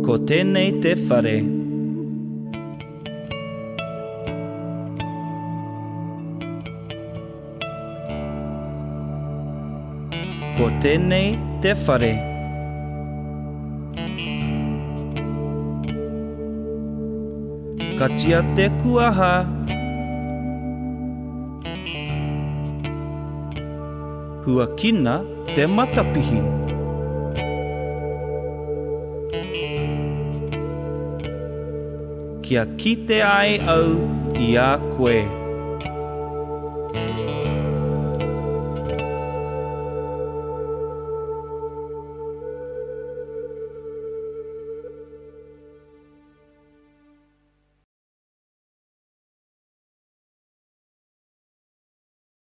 Ko tēnei te whare. Ko tēnei te whare. Katia te kuaha. Hua kina te matapihi. Kia kite ai au i a koe.